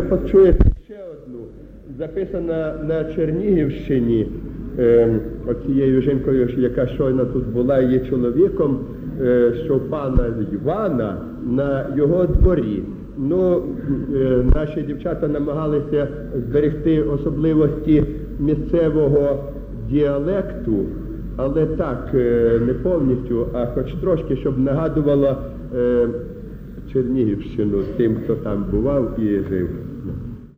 Почуєте ще одну, записана на Чернігівщині, оцією жінкою, яка щойно тут була, її чоловіком, що пана Івана на його дворі. Ну, наші дівчата намагалися зберегти особливості місцевого діалекту, але так, не повністю, а хоч трошки, щоб нагадувало Чернігівщину тим, хто там бував і жив.